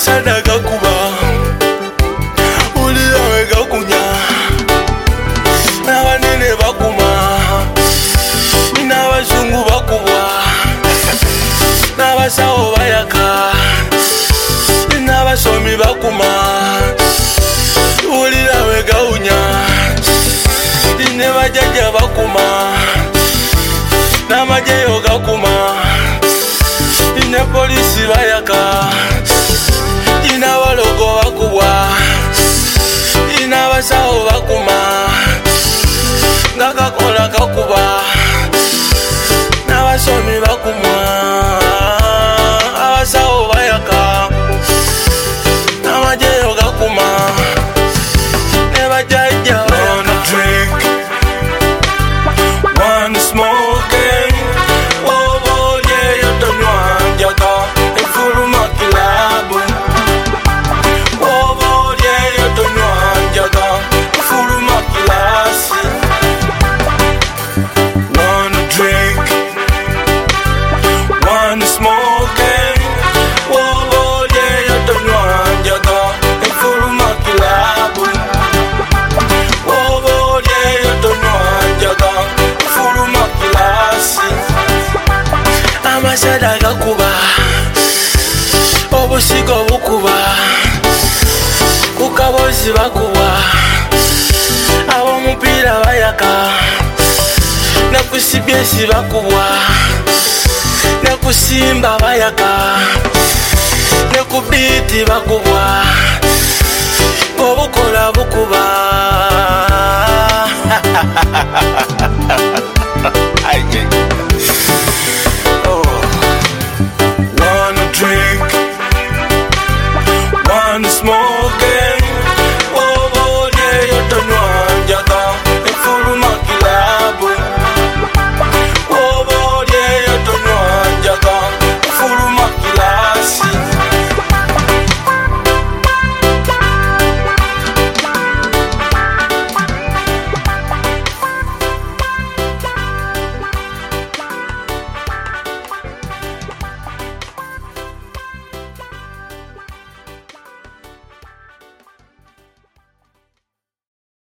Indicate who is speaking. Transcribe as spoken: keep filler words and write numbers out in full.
Speaker 1: Amasada gakuba uliwe gakunya nabanene bakuma n'abazungu bakubwa n'abasawo bayaka n'abasomi bakuma uliwe gaunya ine bajaja bakuma n'amajeyo gakuma ine polisi bayaka ina walogo bakubwa ina basawo bakuma ngakakola kakuba n'abasomi bakumwa abasawo bayaka n'amajeyo gakuma ne bajajja wanna drink wanna smoking oh yeah you don't want jaga efuluma kilabu oh yeah you don't want jaga efuluma kilasi wanna drink wanna smoking oh yeah you don't want jaga efuluma kilabu oh yeah you don't want jaga efuluma kilasi amasada gakuba obusigo bukuba kukabozi bakuba ab'omupiira bayaka nakusibyesi bakubwa nakusimba bayaka nakubiti bakubwa